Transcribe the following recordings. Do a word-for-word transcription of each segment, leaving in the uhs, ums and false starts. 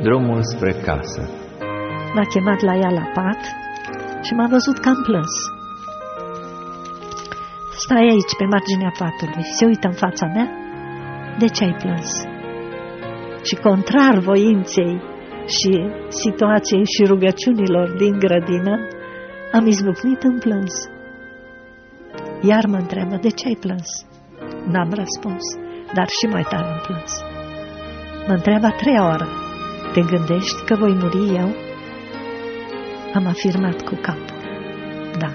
Drumul spre casă. M-a chemat la ea la pat și m-a văzut că am plâns. Stai aici pe marginea patului, se uită în fața mea. De ce ai plâns? Și contrar voinței și situației și rugăciunilor din grădină, am izbucnit în plâns. Iar mă întreabă, de ce ai plâns? N-am răspuns, dar și mai tare am plâns. Mă întreabă a treia oară, te gândești că voi muri eu? Am afirmat cu capul, da.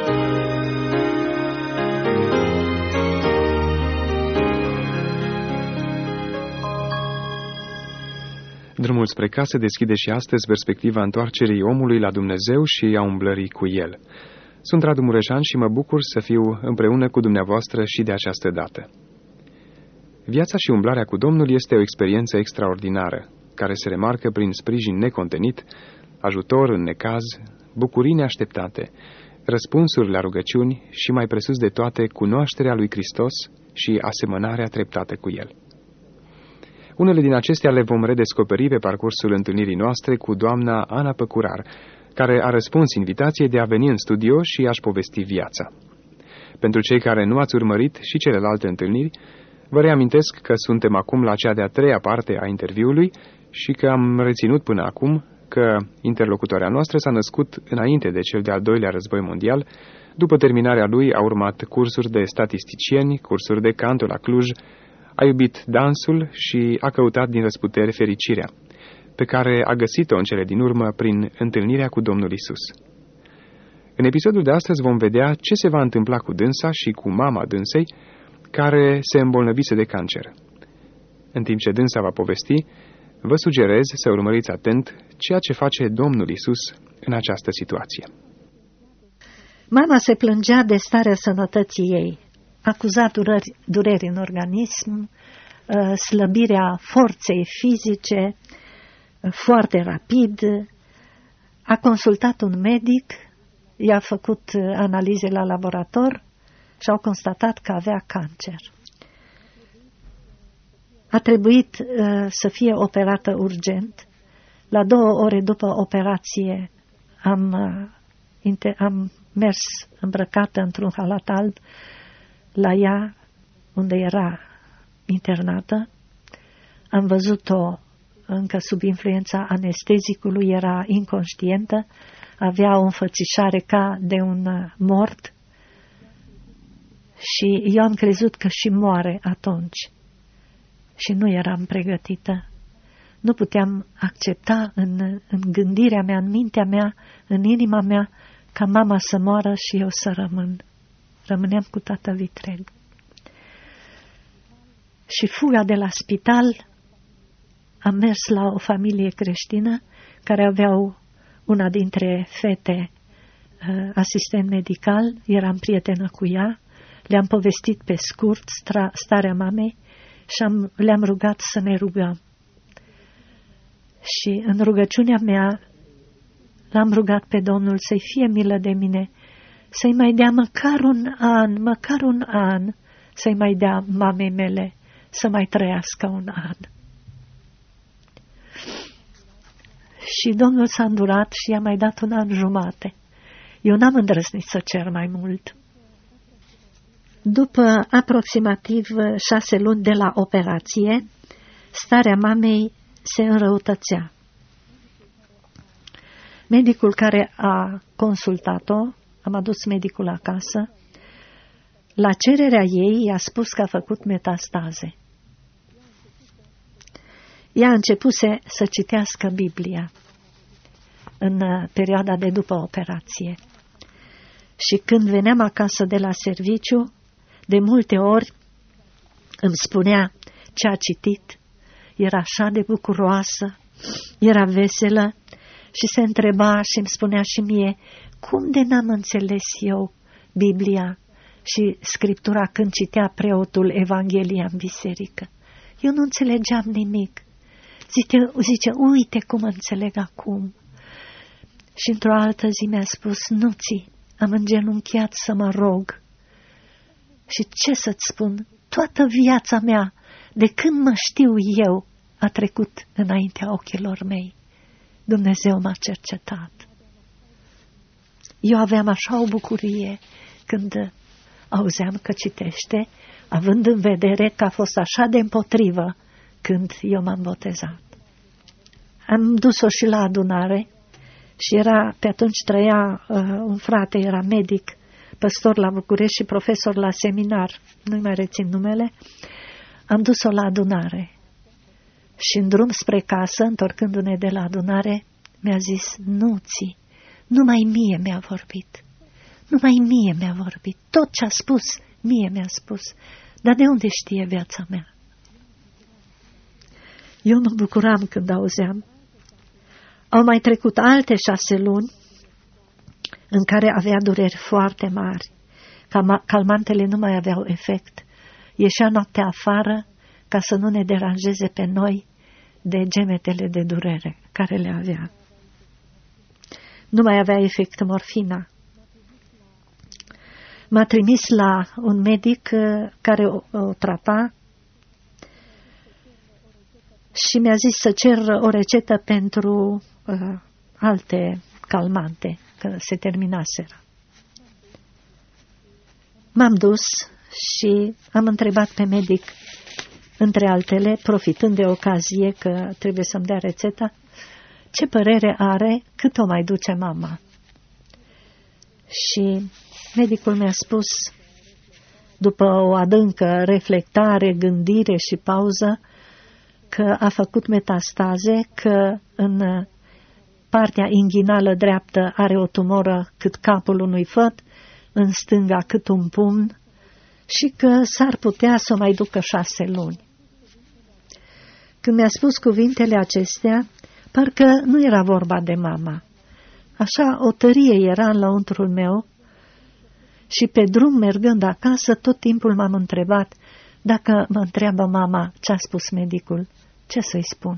Drumul spre casă deschide și astăzi perspectiva întoarcerii omului la Dumnezeu și a umblării cu El. Sunt Radu Mureșan și mă bucur să fiu împreună cu dumneavoastră și de această dată. Viața și umblarea cu Domnul este o experiență extraordinară, care se remarcă prin sprijin necontenit, ajutor în necaz, bucurii neașteptate, răspunsuri la rugăciuni și, mai presus de toate, cunoașterea lui Hristos și asemănarea treptată cu El. Unele din acestea le vom redescoperi pe parcursul întâlnirii noastre cu doamna Ana Păcurar, care a răspuns invitației de a veni în studio și a-și povesti viața. Pentru cei care nu ați urmărit și celelalte întâlniri, vă reamintesc că suntem acum la cea de-a treia parte a interviului și că am reținut până acum că interlocutoarea noastră s-a născut înainte de cel de-al doilea război mondial. După terminarea lui au urmat cursuri de statisticieni, cursuri de canto la Cluj, a iubit dansul și a căutat din răsputere fericirea, pe care a găsit-o în cele din urmă prin întâlnirea cu Domnul Isus. În episodul de astăzi vom vedea ce se va întâmpla cu dânsa și cu mama dânsei, care se îmbolnăvise de cancer. În timp ce dânsa va povesti, vă sugerez să urmăriți atent ceea ce face Domnul Isus în această situație. Mama se plângea de starea sănătății ei, acuza dureri, dureri în organism, slăbirea forței fizice foarte rapid, a consultat un medic, i-a făcut analize la laborator și au constatat că avea cancer. A trebuit uh, să fie operată urgent. La două ore după operație am, uh, inter- am mers îmbrăcată într-un halat alb la ea, unde era internată. Am văzut-o încă sub influența anestezicului, era inconștientă, avea o înfățișare ca de un mort și eu am crezut că și moare atunci. Și nu eram pregătită. Nu puteam accepta în, în gândirea mea, în mintea mea, în inima mea, ca mama să moară și eu să rămân. Rămâneam cu toată vitreg. Și fuga de la spital, am mers la o familie creștină care aveau una dintre fete uh, asistent medical, eram prietenă cu ea, le-am povestit pe scurt starea mamei și am, le-am rugat să ne rugăm. Și în rugăciunea mea l-am rugat pe Domnul să-i fie milă de mine, să-i mai dea măcar un an, măcar un an, să-i mai dea mamei mele să mai trăiască un an. Și Domnul s-a îndurat și i-a mai dat un an jumate. Eu n-am îndrăznit să cer mai mult. După aproximativ șase luni de la operație, starea mamei se înrăutățea. Medicul care a consultat-o, am adus medicul acasă, la cererea ei i-a spus că a făcut metastaze. Ea începuse să citească Biblia în perioada de după operație. Și când veneam acasă de la serviciu, de multe ori îmi spunea ce a citit, era așa de bucuroasă, era veselă și se întreba și îmi spunea și mie, cum de n-am înțeles eu Biblia și Scriptura când citea preotul Evanghelia în biserică? Eu nu înțelegeam nimic. Zice, zice, uite cum înțeleg acum. Și într-o altă zi mi-a spus, Nuții, am îngenunchiat să mă rog. Și ce să-ți spun, toată viața mea, de când mă știu eu, a trecut înaintea ochilor mei. Dumnezeu m-a cercetat. Eu aveam așa o bucurie când auzeam că citește, având în vedere că a fost așa de împotrivă când eu m-am botezat. Am dus-o și la adunare și era, pe atunci trăia uh, un frate, era medic, păstor la București și profesor la seminar, nu-i mai rețin numele. Am dus-o la adunare și în drum spre casă, întorcându-ne de la adunare, mi-a zis, nu ții, numai mie mi-a vorbit, numai mie mi-a vorbit, tot ce a spus, mie mi-a spus, dar de unde știe viața mea? Eu mă bucuram când auzeam. Au mai trecut alte șase luni în care avea dureri foarte mari. Calmantele nu mai aveau efect. Ieșea noaptea afară ca să nu ne deranjeze pe noi de gemetele de durere care le avea. Nu mai avea efect morfina. M-a trimis la un medic care o, o trata și mi-a zis să cer o rețetă pentru uh, alte calmante, că se terminaseră. M-am dus și am întrebat pe medic, între altele, profitând de ocazie că trebuie să-mi dea rețeta, ce părere are, cât o mai duce mama. Și medicul mi-a spus, după o adâncă reflectare, gândire și pauză, că a făcut metastaze, că în partea inghinală dreaptă are o tumoră cât capul unui făt, în stânga cât un pumn și că s-ar putea să o mai ducă șase luni. Când mi-a spus cuvintele acestea, parcă nu era vorba de mama. Așa o tărie era în lăuntrul meu și pe drum mergând acasă tot timpul m-am întrebat, dacă mă întreabă mama ce a spus medicul, ce să-i spun?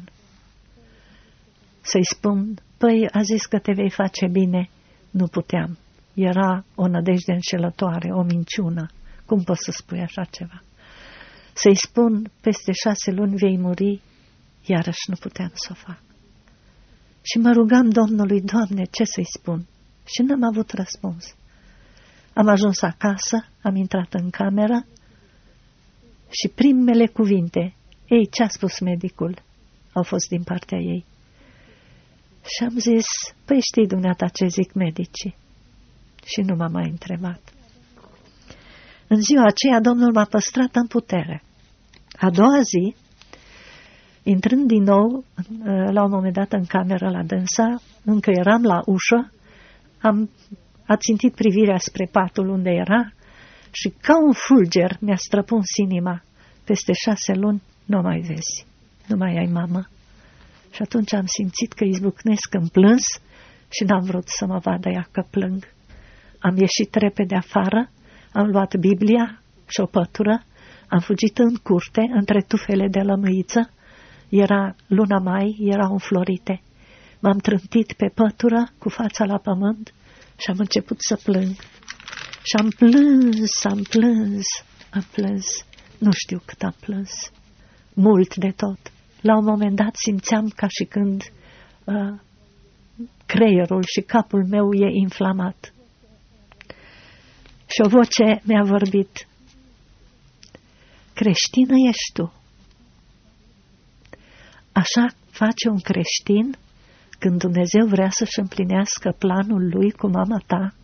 Să-i spun, păi a zis că te vei face bine. Nu puteam. Era o nădejde înșelătoare, o minciună. Cum poți să spui așa ceva? Să-i spun, peste șase luni vei muri, iarăși nu puteam să o fac. Și mă rugam Domnului, Doamne, ce să-i spun? Și n-am avut răspuns. Am ajuns acasă, am intrat în cameră și primele cuvinte, ei, ce a spus medicul? Au fost din partea ei. Și am zis, păi știi dumneata ce zic medicii? Și nu m-a mai întrebat. În ziua aceea Domnul m-a păstrat în putere. A doua zi, intrând din nou, la un moment dat în cameră la dânsa, încă eram la ușă, am ațintit privirea spre patul unde era și ca un fulger mi-a străpuns inima. Peste șase luni nu mai vezi, nu mai ai mamă. Și atunci am simțit că izbucnesc în plâns și n-am vrut să mă vadă ea că plâng. Am ieșit repede afară, am luat Biblia și o pătură, am fugit în curte, între tufele de lămâiță. Era luna mai, erau înflorite. M-am trântit pe pătură cu fața la pământ și am început să plâng. Și am plâns, am plâns, am plâns. Nu știu cât am plâns. Mult de tot. La un moment dat simțeam ca și când uh, creierul și capul meu e inflamat. Și o voce mi-a vorbit. Creștină ești tu. Așa face un creștin când Dumnezeu vrea să-și împlinească planul lui cu mama ta.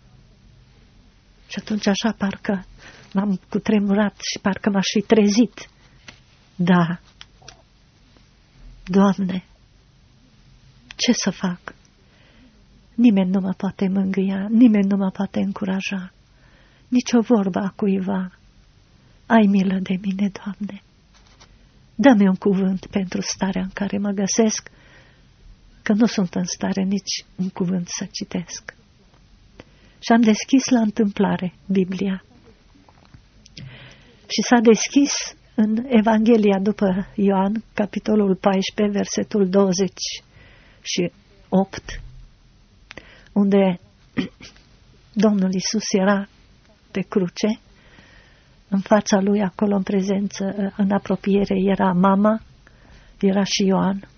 Și atunci așa parcă m-am cutremurat și parcă m-aș fi trezit. Da, Doamne, ce să fac? Nimeni nu mă poate mângâia, nimeni nu mă poate încuraja, nici o vorbă a cuiva. Ai milă de mine, Doamne. Dă-mi un cuvânt pentru starea în care mă găsesc, că nu sunt în stare nici un cuvânt să citesc. Și am deschis la întâmplare Biblia. Și s-a deschis în Evanghelia după Ioan, capitolul paisprezece, versetul douăzeci și opt, unde Domnul Iisus era pe cruce, în fața lui, acolo în prezență, în apropiere, era mama, era și Ioan,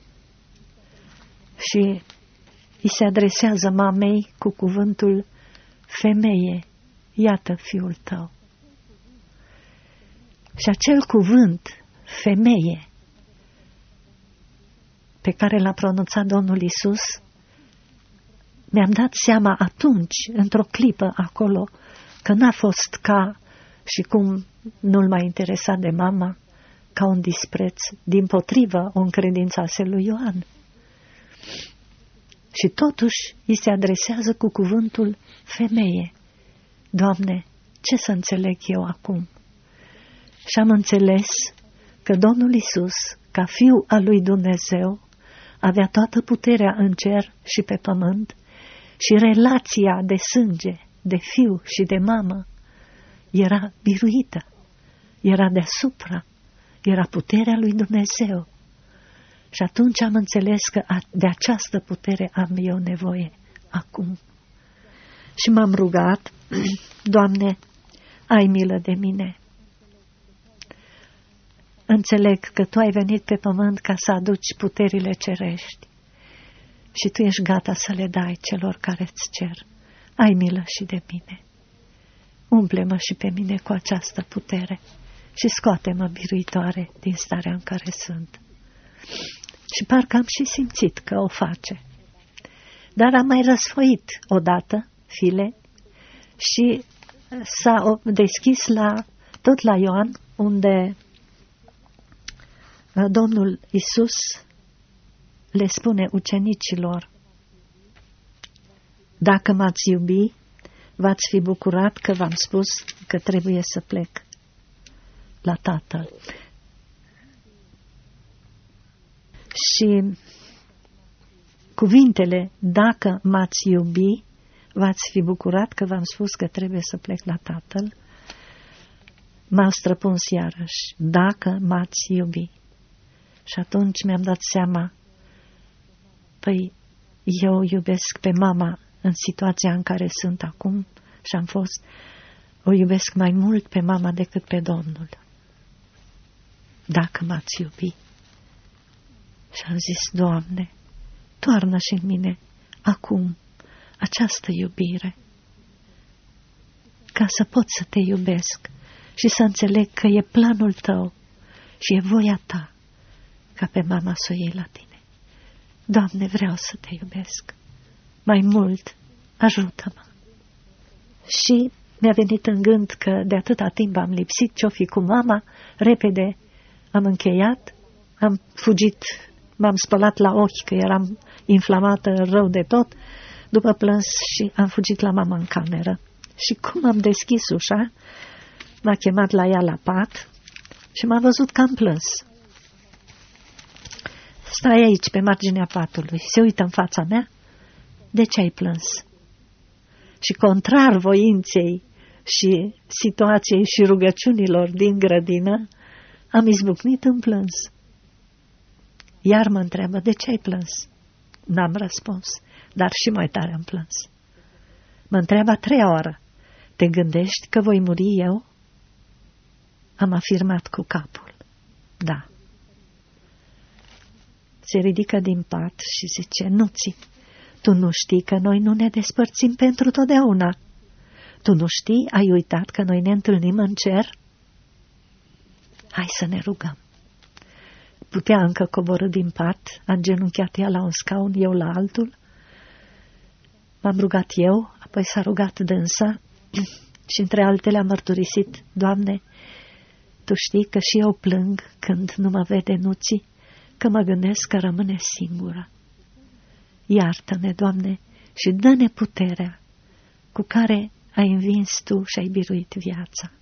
și îi se adresează mamei cu cuvântul: femeie, iată fiul tău. Și acel cuvânt, femeie, pe care l-a pronunțat Domnul Iisus, mi-am dat seama atunci, într-o clipă acolo, că n-a fost ca, și cum nu-l mai interesa de mama, ca un dispreț, dimpotrivă o încredințase lui Ioan. Și totuși îi se adresează cu cuvântul femeie. Doamne, ce să înțeleg eu acum? Și am înțeles că Domnul Iisus, ca Fiul al lui Dumnezeu, avea toată puterea în cer și pe pământ și relația de sânge, de fiu și de mamă era biruită, era deasupra, era puterea lui Dumnezeu. Și atunci am înțeles că de această putere am eu nevoie acum. Și m-am rugat: Doamne, ai milă de mine. Înțeleg că Tu ai venit pe pământ ca să aduci puterile cerești și Tu ești gata să le dai celor care îți cer. Ai milă și de mine. Umple-mă și pe mine cu această putere și scoate-mă biruitoare din starea în care sunt. Și parcă am și simțit că o face. Dar am mai răsfoit odată, file, și s-a deschis la, tot la Ioan, unde Domnul Iisus le spune ucenicilor: dacă m-ați iubi, v-ați fi bucurat că v-am spus că trebuie să plec la Tatăl. Și cuvintele, dacă m-ați iubi, v-ați fi bucurat că v-am spus că trebuie să plec la Tatăl, m-au străpuns iarăși: dacă m-ați iubi. Și atunci mi-am dat seama, păi eu iubesc pe mama în situația în care sunt acum și am fost, o iubesc mai mult pe mama decât pe Domnul. Dacă m-ați iubi. Și am zis: Doamne, toarnă și în mine acum această iubire, ca să pot să te iubesc și să înțeleg că e planul Tău și e voia Ta ca pe mama să o iei la Tine. Doamne, vreau să te iubesc mai mult, ajută-mă. Și mi-a venit în gând că de atâta timp am lipsit, ce-o fi cu mama, repede am încheiat, am fugit, m-am spălat la ochi că eram inflamată rău de tot, după plâns și am fugit la mama în cameră. Și cum am deschis ușa, m-a chemat la ea la pat și m-a văzut că am plâns. Stai aici, pe marginea patului, se uită în fața mea: de ce ai plâns? Și contrar voinței și situației și rugăciunilor din grădină, am izbucnit în plâns. Iar mă întreabă: de ce ai plâns? N-am răspuns, dar și mai tare am plâns. Mă întreabă a treia oară: te gândești că voi muri eu? Am afirmat cu capul: da. Se ridică din pat și zice: Nuții, tu nu știi că noi nu ne despărțim pentru totdeauna? Tu nu știi, ai uitat că noi ne întâlnim în cer? Hai să ne rugăm. Putea încă coborî din pat, a îngenunchiat ea la un scaun, eu la altul. M-am rugat eu, apoi s-a rugat dânsa și între altele am mărturisit: Doamne, Tu știi că și eu plâng când nu mă vede Nuții, că mă gândesc că rămâne singură. Iartă-ne, Doamne, și dă-ne puterea cu care ai învins Tu și ai biruit viața.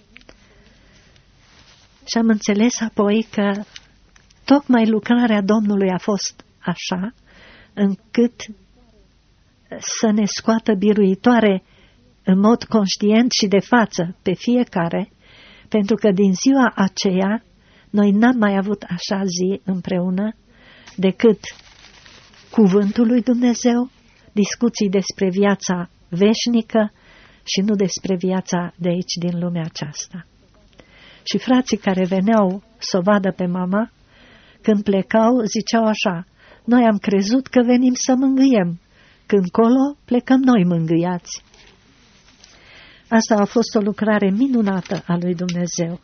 Și am înțeles apoi că tocmai lucrarea Domnului a fost așa, încât să ne scoată biruitoare în mod conștient și de față pe fiecare, pentru că din ziua aceea noi n-am mai avut așa zi împreună decât cuvântul lui Dumnezeu, discuții despre viața veșnică și nu despre viața de aici din lumea aceasta. Și frații care veneau să o vadă pe mama, Când plecau, ziceau așa: noi am crezut că venim să mângâiem, când colo plecăm noi mângâiați. Asta a fost o lucrare minunată a lui Dumnezeu.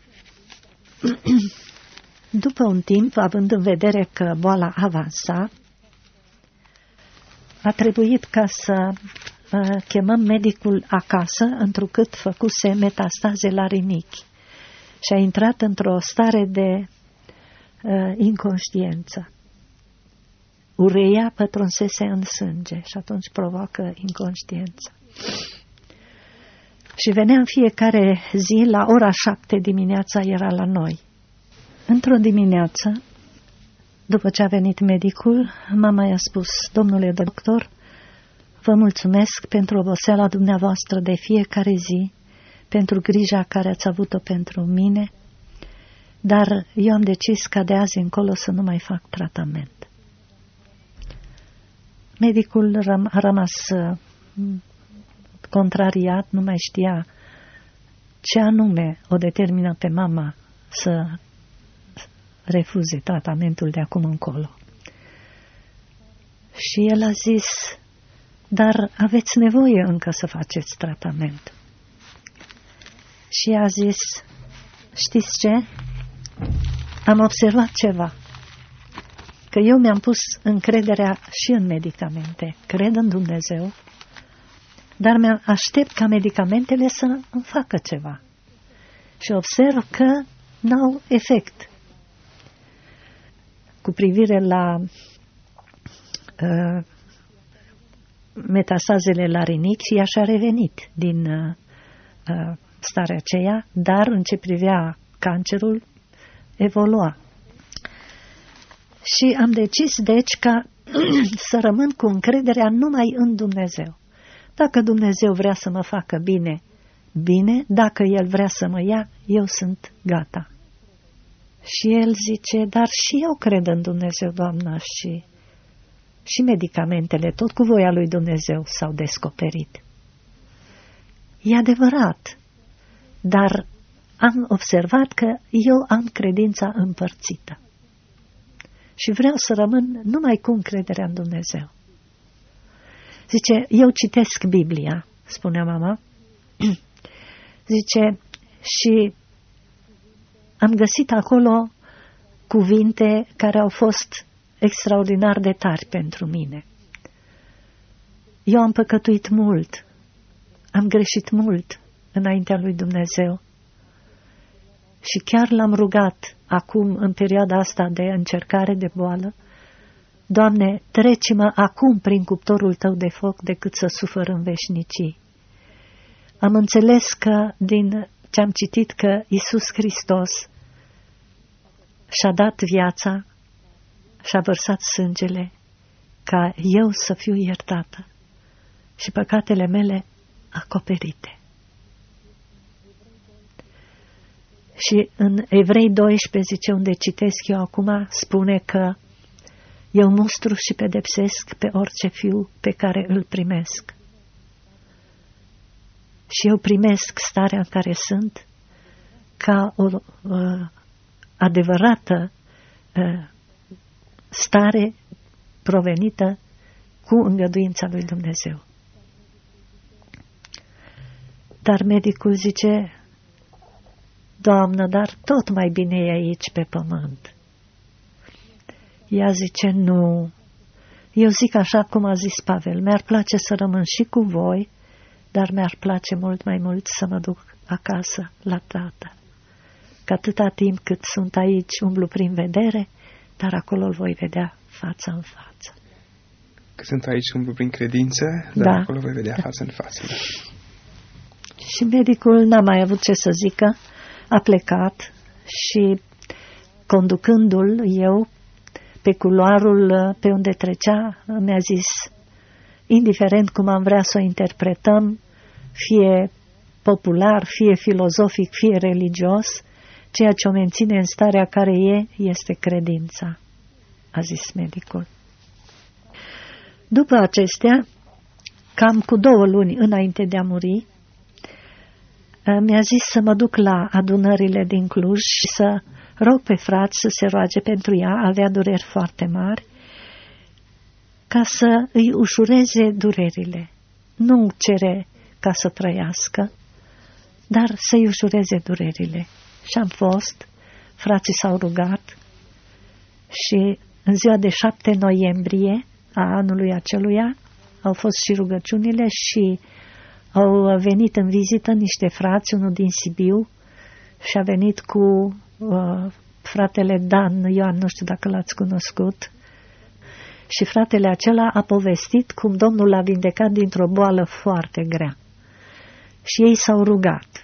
După un timp, având în vedere că boala avansa, a trebuit ca să uh, chemăm medicul acasă, întrucât făcuse metastaze la rinichi și a intrat într-o stare de uh, inconștiență. Ureia pătrunsese în sânge și atunci provoacă inconștiență. Și venea în fiecare zi la ora șapte dimineața, era la noi. Într-o dimineață, după ce a venit medicul, mama i-a spus: domnule doctor, vă mulțumesc pentru oboseala dumneavoastră de fiecare zi, pentru grija care ați avut-o pentru mine, dar eu am decis ca de azi încolo să nu mai fac tratament. Medicul a rămas contrariat, nu mai știa ce anume o determină pe mama să refuze tratamentul de acum încolo. Și el a zis: dar aveți nevoie încă să faceți tratament. Și a zis: știți ce? Am observat ceva. Că eu mi-am pus încrederea și în medicamente. Cred în Dumnezeu, dar mi-aștept ca medicamentele să îmi facă ceva. Și observ că n-au efect. Cu privire la uh, metastazele la rinichi, ea și-a revenit din uh, starea aceea, dar în ce privea cancerul, evolua. Și am decis, deci, ca să rămân cu încrederea numai în Dumnezeu. Dacă Dumnezeu vrea să mă facă bine, bine, dacă El vrea să mă ia, eu sunt gata. Și el zice: dar și eu cred în Dumnezeu, Doamnă, și, și medicamentele, tot cu voia lui Dumnezeu, s-au descoperit. E adevărat, dar am observat că eu am credința împărțită. Și vreau să rămân numai cu încrederea în Dumnezeu. Zice: eu citesc Biblia, spunea mama. Zice: și am găsit acolo cuvinte care au fost extraordinar de tari pentru mine. Eu am păcătuit mult, am greșit mult înaintea lui Dumnezeu și chiar l-am rugat acum, în perioada asta de încercare de boală: Doamne, treci-mă acum prin cuptorul Tău de foc decât să sufăr în veșnicii. Am înțeles că din ce am citit că Iisus Hristos și-a dat viața, și-a vărsat sângele ca eu să fiu iertată și păcatele mele acoperite. Și în Evrei doisprezece, zice, unde citesc eu acum, spune că eu mustru și pedepsesc pe orice fiu pe care îl primesc. Și eu primesc starea în care sunt ca o uh, adevărată uh, stare provenită cu îngăduința lui Dumnezeu. Dar medicul zice: Doamnă, dar tot mai bine e aici pe pământ. Ea zice: nu, eu zic așa cum a zis Pavel, mi-ar place să rămân și cu voi, dar mi-ar place mult mai mult să mă duc acasă la tată. Că atâta timp cât sunt aici umblu prin vedere, dar acolo îl voi vedea față în față. Că sunt aici umblu prin credință, dar da, acolo voi vedea da. față în față. Da. Și medicul n-a mai avut ce să zică, a plecat și conducându-l eu pe culoarul pe unde trecea, mi-a zis: indiferent cum am vrea să o interpretăm, fie popular, fie filozofic, fie religios, ceea ce o menține în starea care e, este credința, a zis medicul. După acestea, cam cu două luni înainte de a muri, mi-a zis să mă duc la adunările din Cluj și să rog pe frați să se roage pentru ea, avea dureri foarte mari, ca să îi ușureze durerile. Nu cere ca să trăiască, dar să-i ușureze durerile. Și am fost, frații s-au rugat și în ziua de șapte noiembrie a anului aceluia au fost și rugăciunile și au venit în vizită niște frați, unul din Sibiu, și a venit cu uh, fratele Dan Ioan, nu știu dacă l-ați cunoscut, și fratele acela a povestit cum Domnul l-a vindecat dintr-o boală foarte grea. Și ei s-au rugat.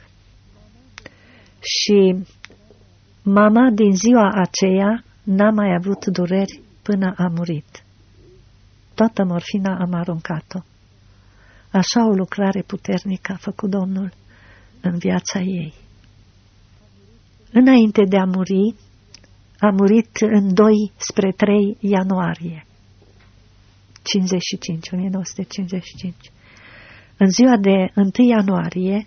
Și mama din ziua aceea n-a mai avut dureri până a murit. Toată morfina am aruncat-o. Așa o lucrare puternică a făcut Domnul în viața ei. Înainte de a muri, a murit în doi spre trei ianuarie cincizeci și cinci, o mie nouă sute cincizeci și cinci. În ziua de întâi ianuarie,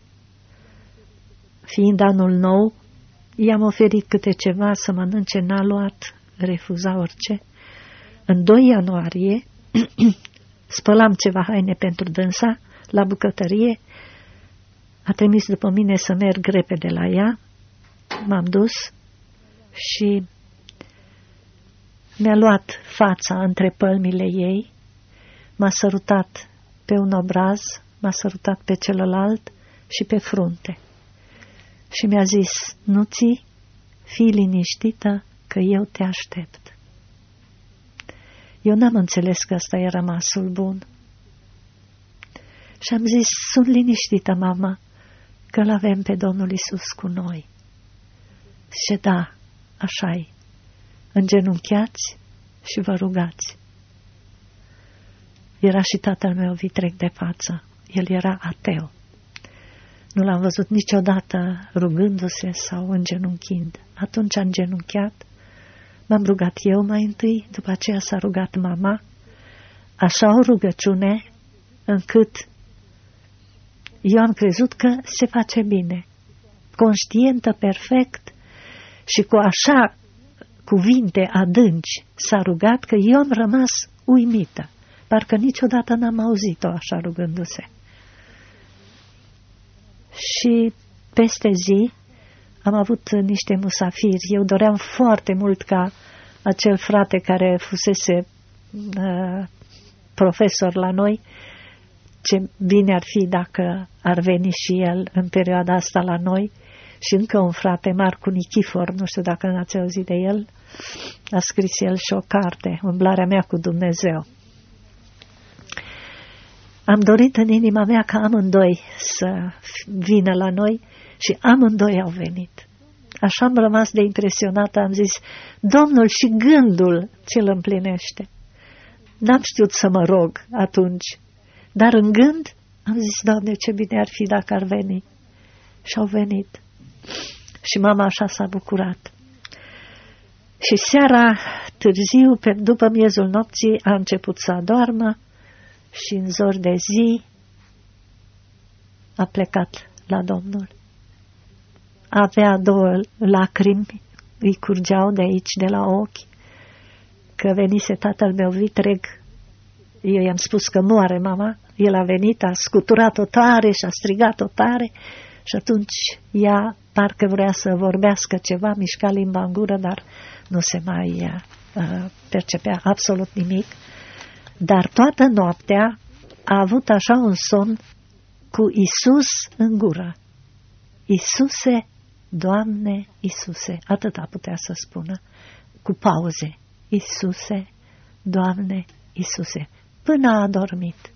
fiind anul nou, i-am oferit câte ceva să mănânce, n-a luat, refuza orice. În doi ianuarie spălam ceva haine pentru dânsa la bucătărie, a trimis după mine să merg repede la ea, m-am dus și mi-a luat fața între pălmile ei, m-a sărutat pe un obraz, m-a sărutat pe celălalt și pe frunte. Și mi-a zis, nu-ți, fii liniștită că eu te aștept. Eu n-am înțeles că ăsta e rămasul bun. Și am zis, sunt liniștită, mama, că l-avem pe Domnul Iisus cu noi. Și da, așa-i, îngenunchiați și vă rugați. Era și tatăl meu vitreg de față, el era ateu. Nu l-am văzut niciodată rugându-se sau îngenunchind. Atunci a îngenunchiat, m-am rugat eu mai întâi, după aceea s-a rugat mama, așa o rugăciune încât eu am crezut că se face bine, conștientă perfect și cu așa cuvinte adânci s-a rugat că eu am rămas uimită, parcă niciodată n-am auzit-o așa rugându-se. Și peste zi am avut niște musafiri. Eu doream foarte mult ca acel frate care fusese uh, profesor la noi, ce bine ar fi dacă ar veni și el în perioada asta la noi, și încă un frate, Marcu Nichifor, nu știu dacă n-ați auzit de el, a scris el și o carte, Umblarea mea cu Dumnezeu. Am dorit în inima mea ca amândoi să vină la noi și amândoi au venit. Așa am rămas de impresionată, am zis, Domnul și gândul ți-l împlinește. N-am știut să mă rog atunci, dar în gând am zis, Doamne, ce bine ar fi dacă ar veni. Și au venit. Și mama așa s-a bucurat. Și seara târziu, pe, după miezul nopții, a început să adormă și în zor de zi a plecat la Domnul. Avea două lacrimi, îi curgeau de aici, de la ochi, că venise tatăl meu vitreg. Eu i-am spus că moare mama, el a venit, a scuturat-o tare și a strigat-o tare și atunci ea parcă vrea să vorbească ceva, mișca limba în gură, dar nu se mai uh, percepea absolut nimic. Dar toată noaptea a avut așa un somn cu Isus în gură. Isuse, Doamne, Isuse, atâta putea să spună, cu pauze. Isuse, Doamne, Isuse, până a adormit.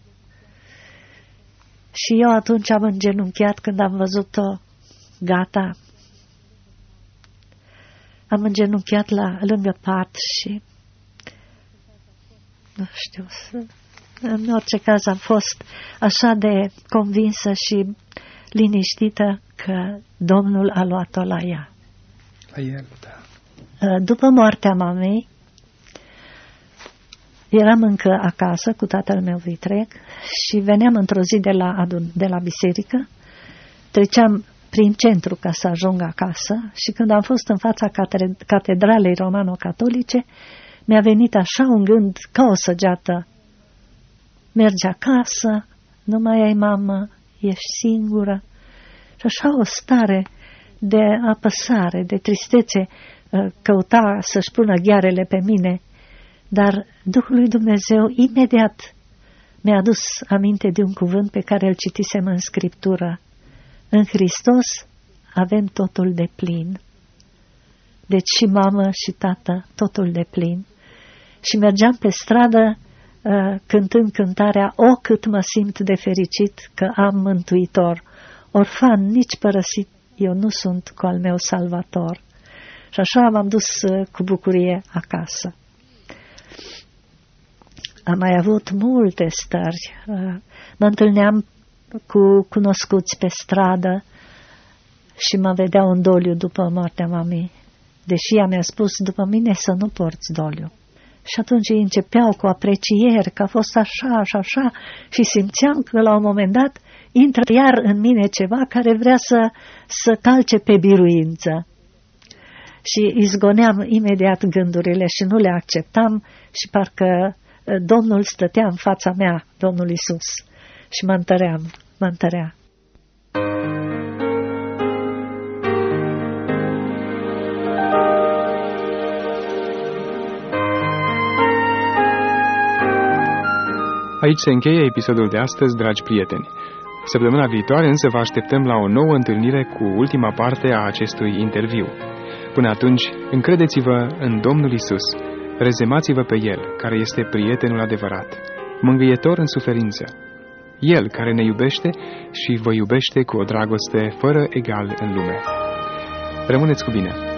Și eu atunci am îngenunchiat când am văzut-o gata. Am îngenunchiat la, lângă pat și nu știu, în orice caz am fost așa de convinsă și liniștită că Domnul a luat-o la ea. La el, da. După moartea mamei, eram încă acasă cu tatăl meu vitreg și veneam într-o zi de la, de la biserică treceam prin centru ca să ajung acasă și când am fost în fața catedralei romano-catolice, mi-a venit așa un gând ca o săgeată. Mergi acasă, nu mai ai mamă, ești singură. Și așa o stare de apăsare, de tristețe căuta să-și pună ghearele pe mine, dar Duhul lui Dumnezeu imediat mi-a adus aminte de un cuvânt pe care îl citisem în Scriptură. În Hristos avem totul de plin. Deci și mamă și tată, totul de plin. Și mergeam pe stradă uh, cântând cântarea O, cât mă simt de fericit că am mântuitor. Orfan, nici părăsit, eu nu sunt cu al meu salvator. Și așa m-am dus uh, cu bucurie acasă. Am mai avut multe stări. Uh, mă întâlneam cu cunoscuți pe stradă și mă vedeau în doliu după moartea mamei, deși ea mi-a spus după mine să nu porți doliu. Și atunci ei începeau cu aprecieri că a fost așa și așa și simțeam că la un moment dat intră iar în mine ceva care vrea să, să calce pe biruință. Și izgoneam imediat gândurile și nu le acceptam și parcă Domnul stătea în fața mea, Domnul Iisus, și mă întăream, mă întărea. Aici se încheie episodul de astăzi, dragi prieteni. Săptămâna viitoare însă vă așteptăm la o nouă întâlnire cu ultima parte a acestui interviu. Până atunci, încredeți-vă în Domnul Iisus, rezemați-vă pe El, care este prietenul adevărat, mângâietor în suferință. El care ne iubește și vă iubește cu o dragoste fără egal în lume. Rămâneți cu bine!